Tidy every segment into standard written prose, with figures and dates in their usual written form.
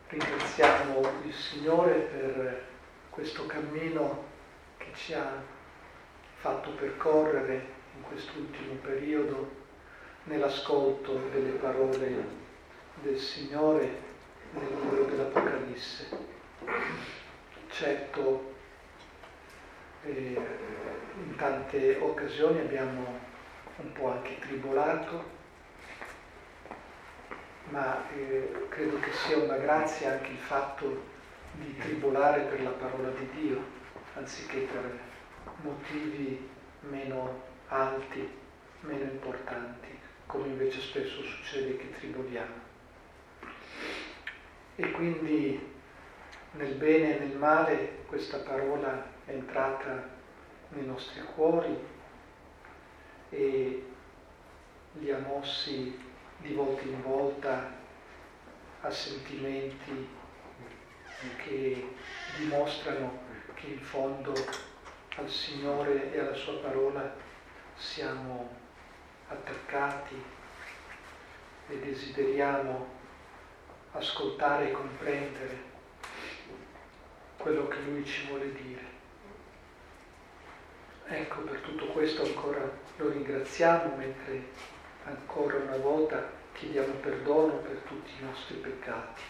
ringraziamo il Signore per questo cammino che ci ha fatto percorrere in quest'ultimo periodo nell'ascolto delle parole del Signore nel libro dell'Apocalisse. Certo, in tante occasioni abbiamo un po' anche tribolato, ma credo che sia una grazia anche il fatto di tribolare per la parola di Dio, anziché per motivi meno alti, meno importanti, come invece spesso succede che triboliamo. E quindi nel bene e nel male questa parola è entrata nei nostri cuori e li ha mossi di volta in volta a sentimenti che dimostrano che in fondo al Signore e alla sua parola siamo attaccati e desideriamo ascoltare e comprendere quello che Lui ci vuole dire. Ecco, per tutto questo ancora lo ringraziamo, mentre ancora una volta chiediamo perdono per tutti i nostri peccati.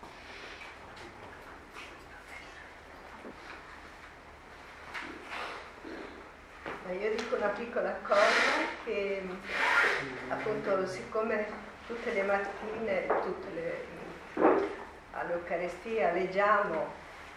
Io dico una piccola cosa, che appunto siccome tutte le mattine, all'Eucaristia leggiamo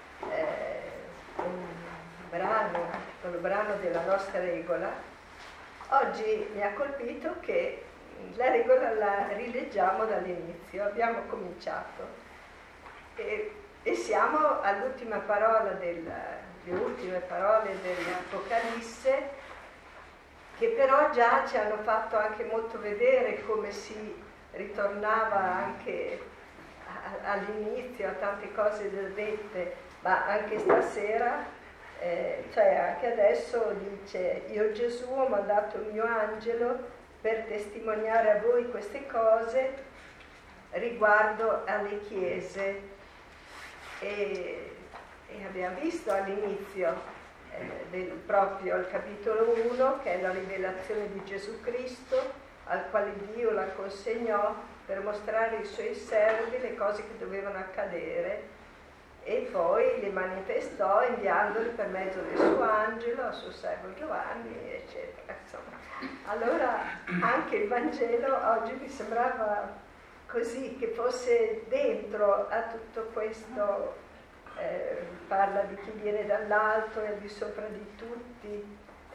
un brano della nostra regola, oggi mi ha colpito che la regola la rileggiamo dall'inizio, abbiamo cominciato e siamo all'ultima parola le ultime parole dell'Apocalisse, che però già ci hanno fatto anche molto vedere come si ritornava anche all'inizio a tante cose già dette, ma anche stasera, cioè anche adesso dice: io Gesù ho mandato il mio angelo per testimoniare a voi queste cose riguardo alle chiese. E abbiamo visto all'inizio proprio al capitolo 1 che è la rivelazione di Gesù Cristo, al quale Dio la consegnò per mostrare ai suoi servi le cose che dovevano accadere, e poi le manifestò inviandole per mezzo del suo angelo al suo servo Giovanni, eccetera. Insomma, allora anche il Vangelo oggi mi sembrava così, che fosse dentro a tutto questo. Parla di chi viene dall'alto e al di sopra di tutti,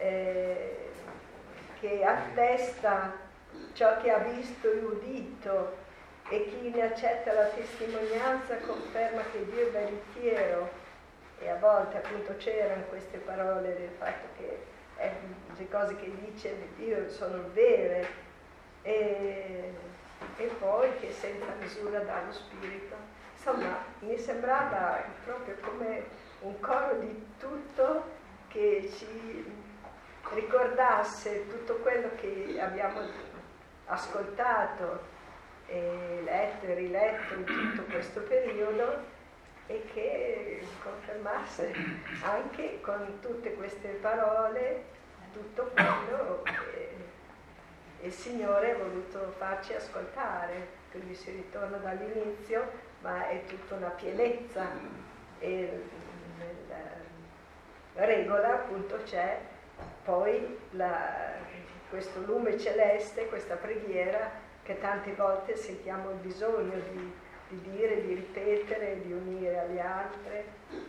che attesta ciò che ha visto e udito, e chi ne accetta la testimonianza conferma che Dio è veritiero. E a volte appunto c'erano queste parole del fatto che le cose che dice Dio sono vere, e poi che senza misura dà lo Spirito. Insomma, mi sembrava proprio come un coro di tutto che ci ricordasse tutto quello che abbiamo ascoltato e letto e riletto in tutto questo periodo, e che confermasse anche con tutte queste parole tutto quello che il Signore ha voluto farci ascoltare. Quindi si ritorna dall'inizio, ma è tutta una pienezza, e nella regola appunto c'è poi questo lume celeste, questa preghiera che tante volte sentiamo il bisogno di dire, di ripetere, di unire alle altre.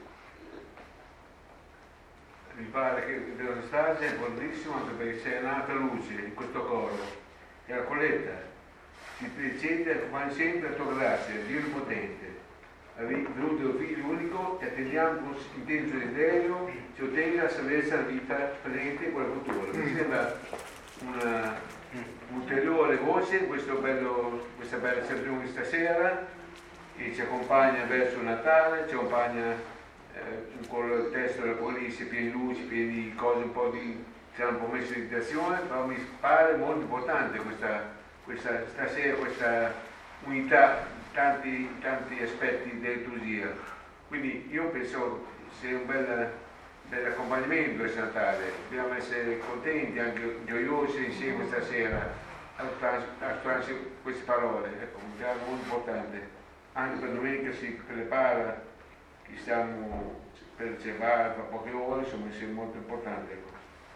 Mi pare che dello messaggio è buonissimo, anche perché c'è un'altra luce in questo coro, è la colletta. Ti precede come sempre la tua grazia, Dio Onnipotente. Avevi venuto il Figlio unico e attendiamo con intenso desiderio ci ottenga la salvezza della vita presente e quella futura. Mi sembra una ulteriore voce in questa bella cerimonia di stasera, che ci accompagna verso il Natale, ci accompagna con il testo dell'Apocalisse pieno di luci, pieno di cose un po' messo in meditazione, però mi pare molto importante questa stasera, questa unità tanti aspetti dell'etusia. Quindi io penso sia un bel accompagnamento questo Natale, dobbiamo essere contenti, anche gioiosi insieme stasera a ascoltarci queste parole, ecco, un piano molto importante. Anche per domenica si prepara, ci stiamo per riservare tra poche ore, insomma sia molto importante. Ecco.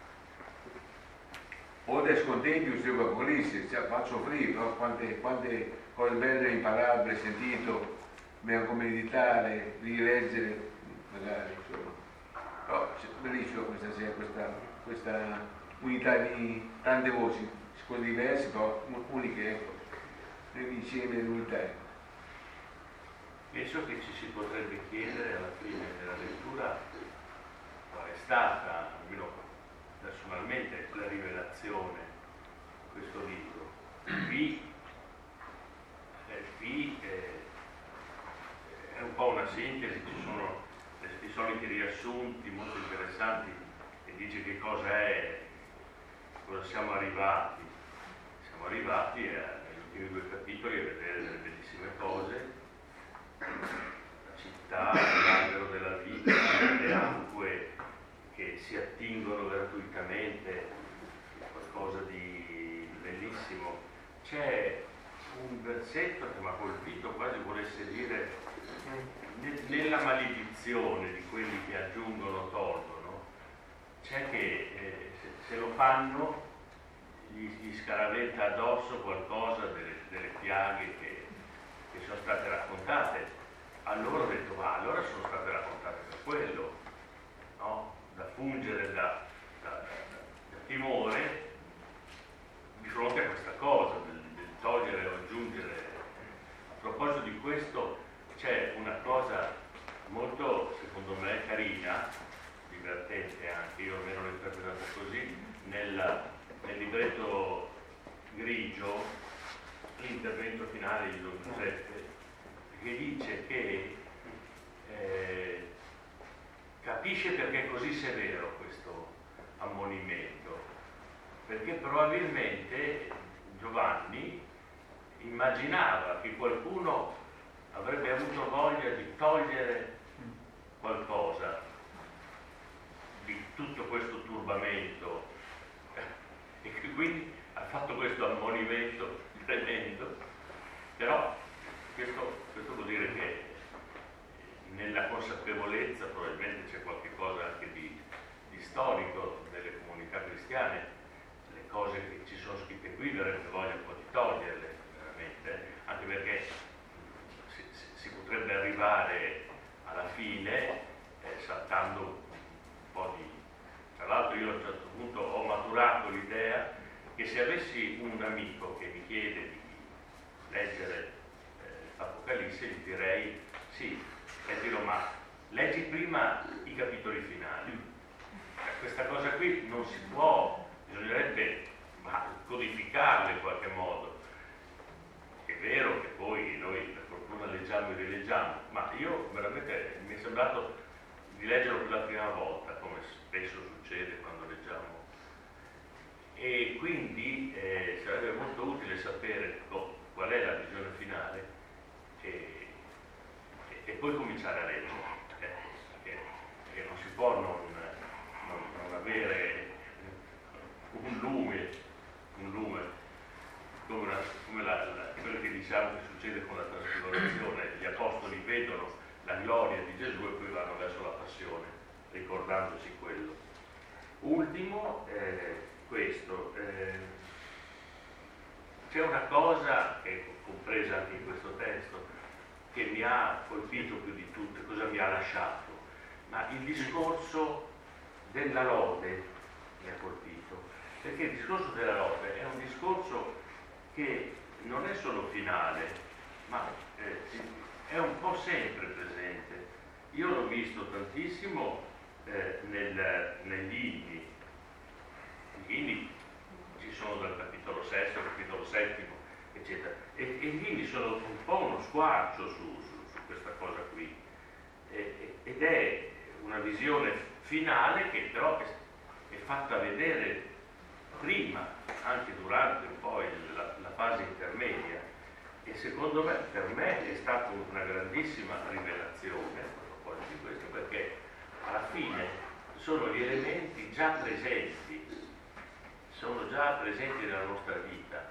O da scontenti uscire l'Apocalisse, faccio soffrire, però quante cose belle imparabili, sentito, dobbiamo meditare, rileggere, magari, insomma. Però bellissimo questa sera, questa unità di tante voci, cose diverse, però uniche, ecco, nell'insieme dell'unità. Ecco. Penso che ci si potrebbe chiedere alla fine della lettura qual è stata, almeno personalmente, la rivelazione di questo libro. Qui è un po' una sintesi, ci sono i soliti riassunti molto interessanti che dice che cosa è, cosa siamo arrivati. Siamo arrivati negli ultimi 2 capitoli a vedere delle bellissime cose, la città, l'albero della vita, le acque che si attingono gratuitamente, qualcosa di bellissimo. C'è un versetto che mi ha colpito, quasi volesse dire nella maledizione di quelli che aggiungono tolgono, c'è che se lo fanno gli scaraventa addosso qualcosa delle piaghe che sono state raccontate. Allora ho detto, allora sono state raccontate per quello, no? Da fungere da timore di fronte a questa cosa, del togliere o aggiungere. A proposito di questo c'è una cosa molto, secondo me, carina, divertente anche, io almeno l'ho interpretata così, nel libretto grigio, l'intervento finale di Don Giuseppe, che dice che capisce perché è così severo questo ammonimento, perché probabilmente Giovanni immaginava che qualcuno avrebbe avuto voglia di togliere qualcosa di tutto questo turbamento e che quindi ha fatto questo ammonimento tremendo. Però questo vuol dire che nella consapevolezza probabilmente c'è qualche cosa anche di storico delle comunità cristiane. Le cose che ci sono scritte qui verrebbe voglia un po' di toglierle veramente, anche perché si potrebbe arrivare alla fine saltando un po' di... Tra l'altro io a un certo punto ho maturato l'idea che se avessi un amico che mi chiede di leggere l'Apocalisse, gli direi sì, leggilo, ma leggi prima i capitoli finali. Questa cosa qui non si può, bisognerebbe codificarla in qualche modo. È vero che poi noi per fortuna leggiamo e rileggiamo, ma io veramente mi è sembrato di leggerlo per la prima volta, come spesso succede quando leggiamo. E quindi sarebbe molto utile sapere qual è la visione finale e poi cominciare a leggere, perché non si può non avere un lume come quello che diciamo che succede con la trasfigurazione. Gli apostoli vedono la gloria di Gesù e poi vanno verso la passione, ricordandosi quello. Ultimo, questo, c'è una cosa che è compresa anche in questo testo che mi ha colpito più di tutte, cosa mi ha lasciato, ma il discorso della lode mi ha colpito, perché il discorso della lode è un discorso che non è solo finale, ma è un po' sempre presente. Io l'ho visto tantissimo negli inni. Gli inni ci sono dal capitolo 6 al capitolo 7, eccetera, e gli inni sono un po' uno squarcio su questa cosa qui, ed è una visione finale che però è fatta vedere prima, anche durante poi la fase intermedia, E secondo me, per me è stata una grandissima rivelazione a proposito di questo, perché alla fine sono gli elementi già presenti, sono già presenti nella nostra vita,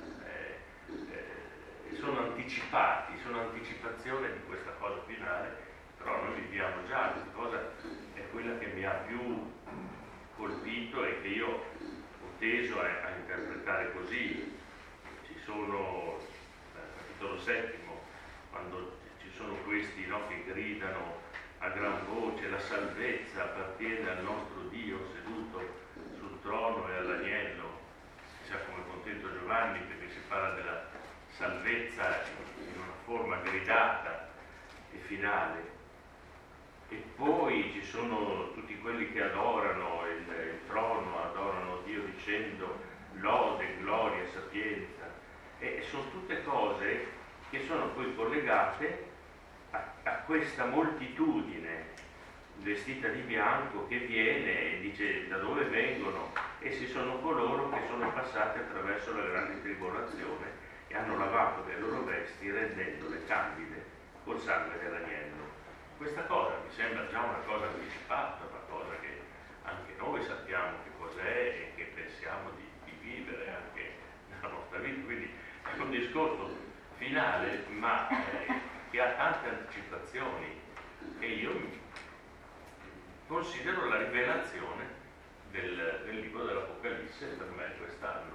sono anticipati, sono anticipazione di questa cosa finale, però noi viviamo già, questa cosa è quella che mi ha più colpito e che io ho teso a interpretare così. Ci sono, capitolo settimo, quando ci sono questi, no, che gridano a gran voce: la salvezza appartiene al nostro Dio seduto sul trono e all'agnello. Chissà come contento Giovanni, perché si parla della salvezza in una forma gridata e finale. E poi ci sono tutti quelli che adorano il trono, adorano Dio dicendo lode, gloria, sapienza, e sono tutte cose che sono poi collegate a questa moltitudine vestita di bianco che viene e dice da dove vengono. Essi sono coloro che sono passati attraverso la grande tribolazione e hanno lavato le loro vesti rendendole candide col sangue dell'agnello. Questa cosa mi sembra già una cosa anticipata, una cosa che anche noi sappiamo che cos'è e che pensiamo di vivere anche nella nostra vita. Quindi è un discorso finale, ma che ha tante anticipazioni, e io considero la rivelazione del libro dell'Apocalisse per me quest'anno.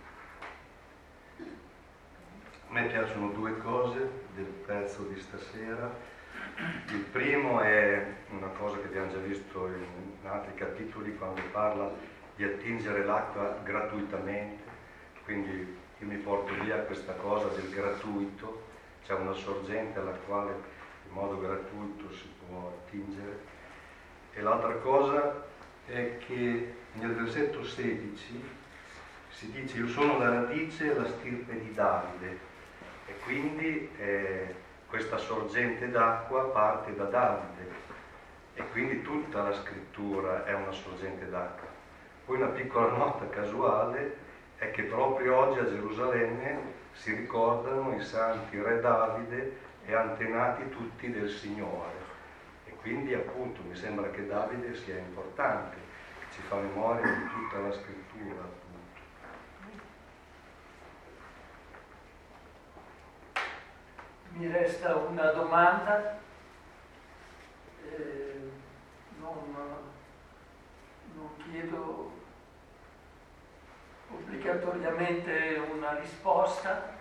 A me piacciono due cose del pezzo di stasera. Il primo è una cosa che abbiamo già visto in altri capitoli, quando parla di attingere l'acqua gratuitamente, quindi io mi porto via questa cosa del gratuito, c'è una sorgente alla quale in modo gratuito si può attingere. E l'altra cosa è che nel versetto 16 si dice: io sono la radice e la stirpe di Davide, e quindi questa sorgente d'acqua parte da Davide, e quindi tutta la scrittura è una sorgente d'acqua. Poi una piccola nota casuale è che proprio oggi a Gerusalemme si ricordano i santi re Davide e antenati tutti del Signore, e quindi appunto mi sembra che Davide sia importante, che ci fa memoria di tutta la scrittura, appunto. Mi resta una domanda, non chiedo obbligatoriamente una risposta,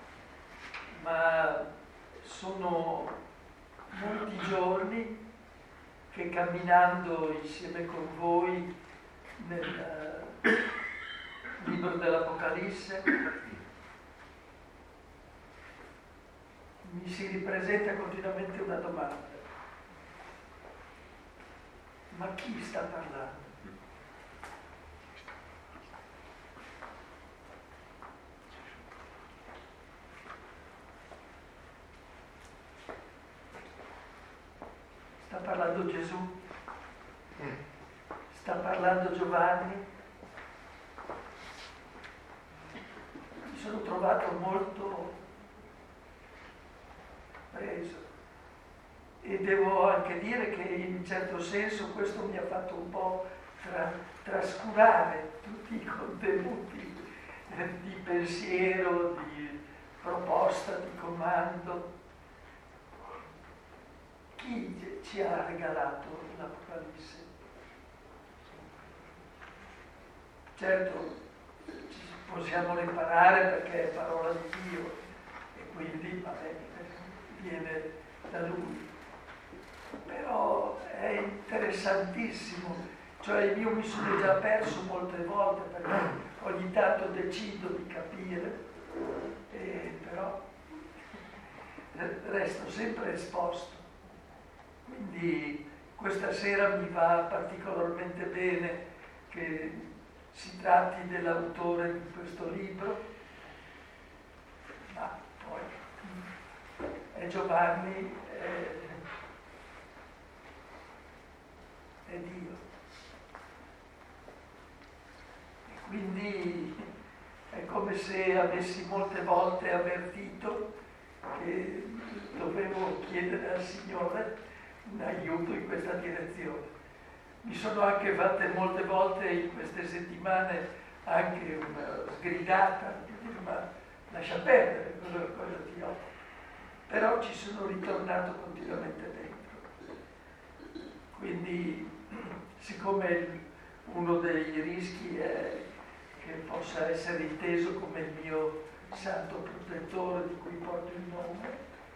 ma sono molti giorni che, camminando insieme con voi nel libro dell'Apocalisse, mi si ripresenta continuamente una domanda: ma chi sta parlando? Sta parlando Gesù? Sta parlando Giovanni? Mi sono trovato molto preso, e devo anche dire che in un certo senso questo mi ha fatto un po' trascurare tutti i contenuti di pensiero, di proposta, di comando. Chi ci ha regalato l'Apocalisse? Certo, ci possiamo riparare perché è parola di Dio e quindi viene da Lui, però è interessantissimo, cioè io mi sono già perso molte volte perché ogni tanto decido di capire, però resto sempre esposto. Quindi questa sera mi va particolarmente bene che si tratti dell'autore di questo libro, ma poi è Giovanni, è Dio. E quindi è come se avessi molte volte avvertito che dovevo chiedere al Signore un aiuto in questa direzione. Mi sono anche fatte molte volte in queste settimane anche una sgridata, di dire, ma lascia perdere, cosa ti offro. Però ci sono ritornato continuamente dentro. Quindi, siccome uno dei rischi è che possa essere inteso come il mio santo protettore di cui porto il nome,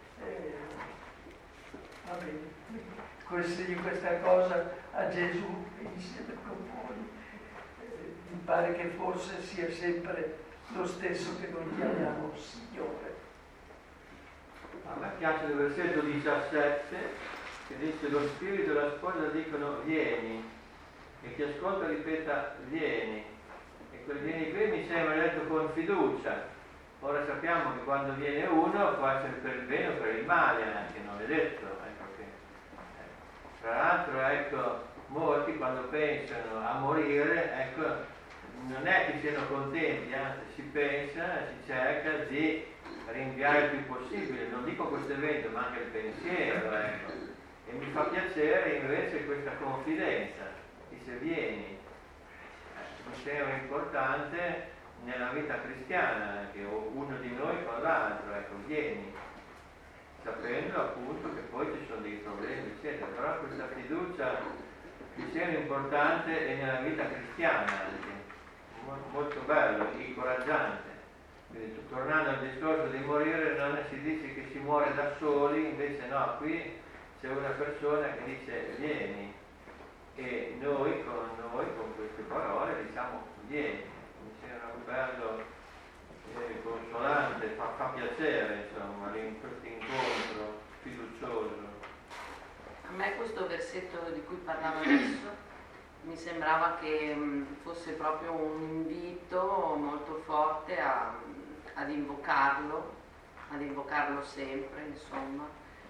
va bene, consegno questa cosa a Gesù insieme con voi. Mi pare che forse sia sempre lo stesso che noi chiamiamo Signore. A me piace il versetto 17 che dice: lo spirito e la sposa dicono vieni, e chi ascolta ripeta vieni, e quel vieni qui mi sembra detto con fiducia. Ora sappiamo che quando viene uno può essere per il bene o per il male anche, non è detto, ecco che. Tra l'altro, ecco, molti quando pensano a morire, ecco, non è che siano contenti, anzi si pensa, si cerca di rinviare il più possibile, non dico questo evento ma anche il pensiero, ecco. E mi fa piacere invece questa confidenza, dice vieni, mi sembra importante nella vita cristiana, che uno di noi con l'altro, ecco, vieni, sapendo appunto che poi ci sono dei problemi, eccetera, però questa fiducia mi sembra importante e nella vita cristiana anche, molto bello, incoraggiante. Quindi, tornando al discorso di morire, non si dice che si muore da soli, invece no, qui c'è una persona che dice vieni, e noi con queste parole diciamo vieni. Mi sembra bello, consolante, fa piacere, insomma, questo incontro fiducioso. A me questo versetto di cui parlavo adesso mi sembrava che fosse proprio un invito molto forte ad invocarlo sempre, insomma.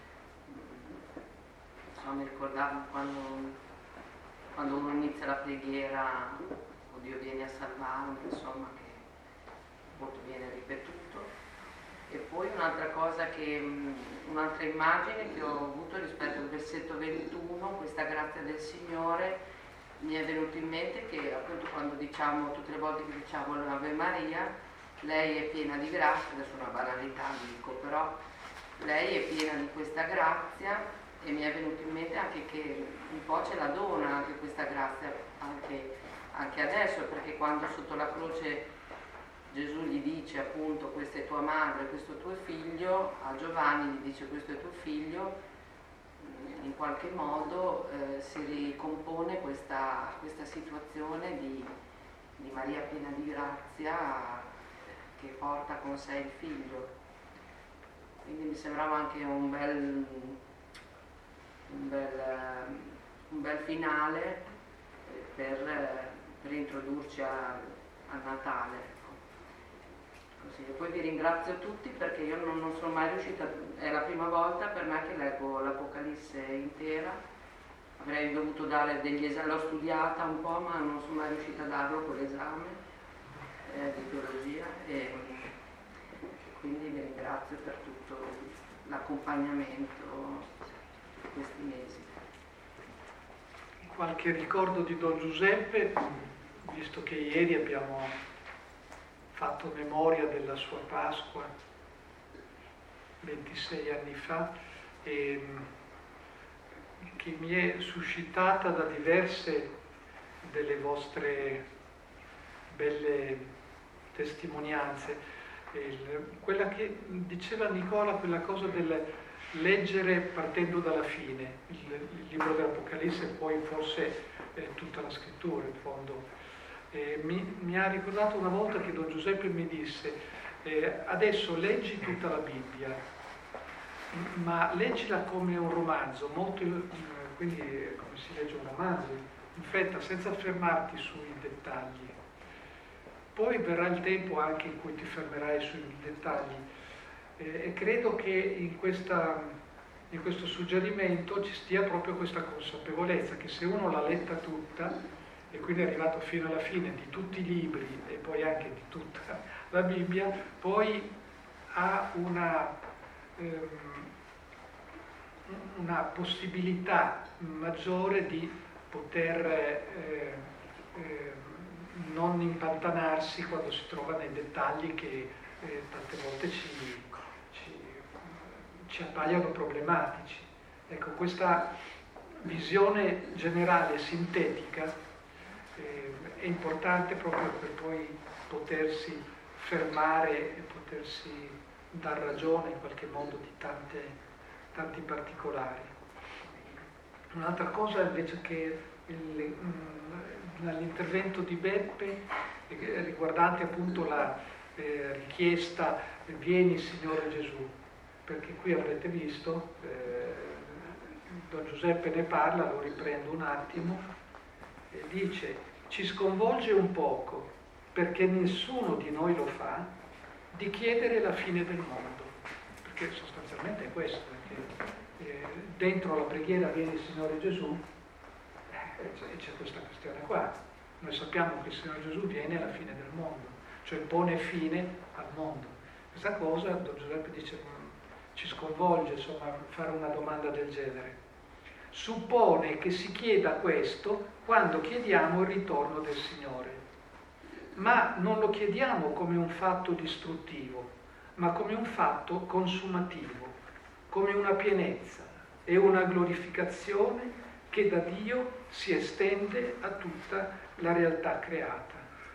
Mi ricordavo quando uno inizia la preghiera, o Dio vieni a salvarmi, insomma, che molto viene ripetuto. E poi un'altra immagine che ho avuto rispetto al versetto 21, questa grazia del Signore, mi è venuto in mente che appunto quando diciamo, tutte le volte che diciamo l'Ave Maria, lei è piena di grazia, adesso è una banalità dico, però lei è piena di questa grazia, e mi è venuto in mente anche che un po' ce la dona anche questa grazia anche adesso, perché quando sotto la croce Gesù gli dice appunto questa è tua madre, questo è tuo figlio, a Giovanni gli dice questo è tuo figlio, in qualche modo si ricompone questa situazione di Maria piena di grazia che porta con sé il figlio. Quindi mi sembrava anche un bel finale per introdurci al Natale. Ecco. Così. E poi vi ringrazio tutti perché io non sono mai riuscita, è la prima volta per me che leggo l'Apocalisse intera, avrei dovuto dare degli esami, l'ho studiata un po' ma non sono mai riuscita a darlo con l'esame di teologia, e quindi vi ringrazio per tutto l'accompagnamento di questi mesi. Qualche ricordo di Don Giuseppe, visto che ieri abbiamo fatto memoria della sua Pasqua 26 anni fa, e che mi è suscitata da diverse delle vostre belle testimonianze. Quella che diceva Nicola, quella cosa del leggere partendo dalla fine, il libro dell'Apocalisse e poi forse tutta la scrittura in fondo. Mi ha ricordato una volta che Don Giuseppe mi disse adesso leggi tutta la Bibbia, ma leggila come un romanzo, quindi come si legge un romanzo, in fretta, senza fermarti sui dettagli. Poi verrà il tempo anche in cui ti fermerai sui dettagli. E credo che in questo suggerimento ci stia proprio questa consapevolezza che se uno l'ha letta tutta e quindi è arrivato fino alla fine di tutti i libri e poi anche di tutta la Bibbia, poi ha una una possibilità maggiore di poter non impantanarsi quando si trova nei dettagli che tante volte ci appaiono problematici. Ecco, questa visione generale sintetica è importante proprio per poi potersi fermare e potersi dar ragione in qualche modo di tanti particolari. Un'altra cosa invece che nell'intervento di Beppe riguardante appunto la richiesta vieni Signore Gesù, perché qui avrete visto Don Giuseppe ne parla, lo riprendo un attimo, e dice: ci sconvolge un poco, perché nessuno di noi lo fa, di chiedere la fine del mondo, perché sostanzialmente è questo, perché dentro la preghiera vieni Signore Gesù, c'è questa questione qua. Noi sappiamo che il Signore Gesù viene alla fine del mondo, cioè pone fine al mondo. Questa cosa Don Giuseppe dice ci sconvolge, insomma, fare una domanda del genere. Suppone che si chieda questo quando chiediamo il ritorno del Signore, ma non lo chiediamo come un fatto distruttivo, ma come un fatto consumativo, come una pienezza e una glorificazione che da Dio si estende a tutta la realtà creata.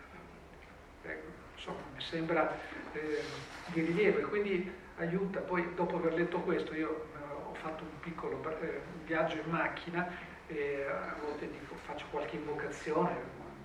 Insomma, mi sembra di rilievo, e quindi aiuta. Poi, dopo aver letto questo, io ho fatto un piccolo viaggio in macchina e a volte faccio qualche invocazione,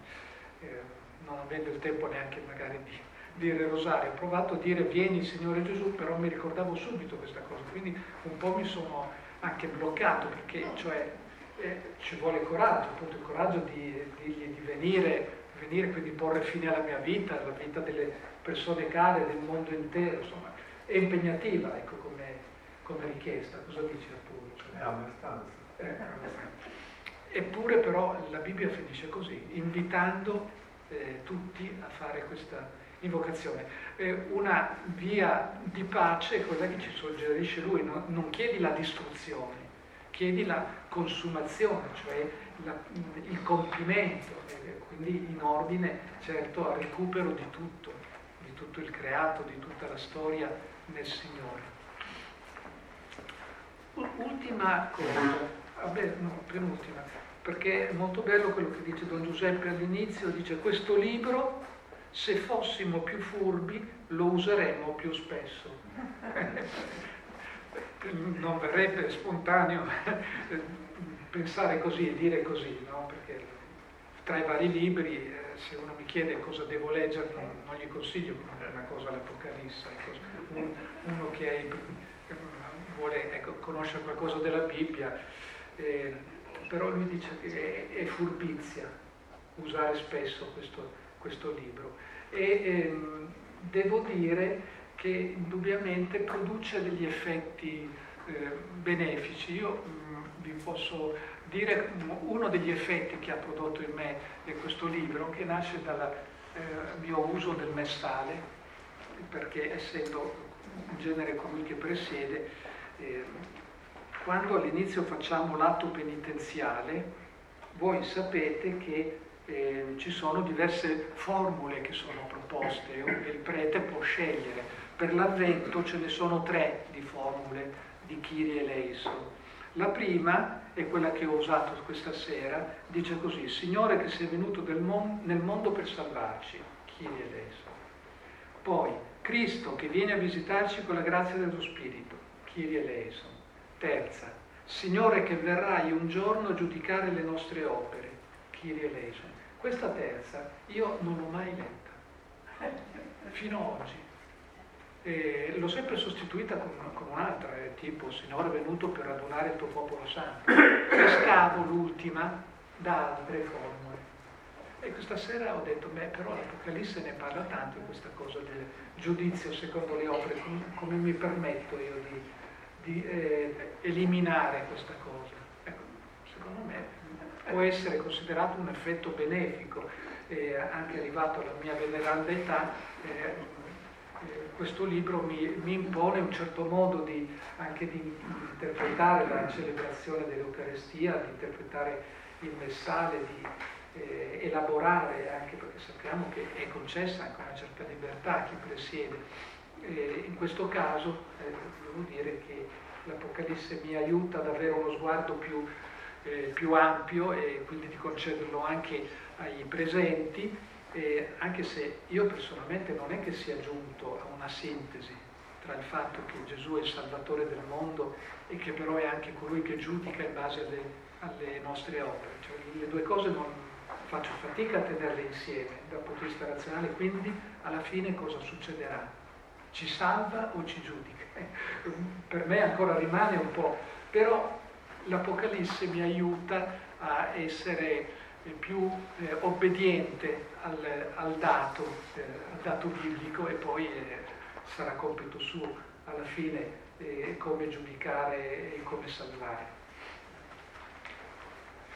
non avendo il tempo neanche magari di dire il rosario. Ho provato a dire vieni Signore Gesù, però mi ricordavo subito questa cosa, quindi un po' mi sono anche bloccato, perché cioè ci vuole coraggio, appunto il coraggio di dirgli di venire, quindi porre fine alla mia vita, alla vita delle persone care, del mondo intero, insomma, è impegnativa, ecco, come richiesta. Cosa dici Arturo? È abbastanza. Eppure però la Bibbia finisce così, invitando tutti a fare questa invocazione. Una via di pace è quella che ci suggerisce lui, non chiedi la distruzione, chiedi la consumazione, cioè il compimento, quindi in ordine certo al recupero di tutto il creato, di tutta la storia nel Signore. Ultima cosa, penultima, perché è molto bello quello che dice Don Giuseppe all'inizio, dice: questo libro, se fossimo più furbi, lo useremmo più spesso. Non verrebbe spontaneo pensare così e dire così, no? Perché tra i vari libri, se uno mi chiede cosa devo leggere, non gli consiglio una cosa l'Apocalisse, uno che vuole conoscere qualcosa della Bibbia, però lui dice che è furbizia usare spesso questo libro, e devo dire che indubbiamente produce degli effetti benefici. Io vi posso dire uno degli effetti che ha prodotto in me è questo libro, che nasce dal mio uso del messale, perché essendo in genere colui che presiede, quando all'inizio facciamo l'atto penitenziale, voi sapete che ci sono diverse formule che sono proposte e il prete può scegliere. Per l'Avvento ce ne sono 3 di formule di Kyrie eleison. La prima è quella che ho usato questa sera, dice così: Signore che sei venuto nel mondo per salvarci, Kyrie eleison. Poi Cristo che viene a visitarci con la grazia dello Spirito, Kyrie eleison. Terza, Signore che verrai un giorno a giudicare le nostre opere, Kyrie eleison. Questa terza io non l'ho mai letta, fino ad oggi. L'ho sempre sostituita con un'altra, tipo Signore è venuto per radunare il tuo popolo santo. Pescavo l'ultima da altre formule. E questa sera ho detto, però l'Apocalisse ne parla tanto di questa cosa del giudizio secondo le opere, come mi permetto io di eliminare questa cosa. Ecco, secondo me può essere considerato un effetto benefico, anche arrivato alla mia veneranda età, questo libro mi impone un certo modo anche di interpretare la celebrazione dell'Eucarestia, di interpretare il messale, di elaborare, anche perché sappiamo che è concessa anche una certa libertà a chi presiede. In questo caso devo dire che l'Apocalisse mi aiuta ad avere uno sguardo più ampio e quindi di concederlo anche ai presenti, anche se io personalmente non è che sia giunto a una sintesi tra il fatto che Gesù è il Salvatore del mondo e che però è anche colui che giudica in base alle nostre opere. Cioè, le due cose non faccio fatica a tenerle insieme dal punto di vista razionale, quindi alla fine cosa succederà? Ci salva o ci giudica? Per me ancora rimane un po', però l'Apocalisse mi aiuta a essere più obbediente al dato biblico, e poi sarà compito suo alla fine come giudicare e come salvare.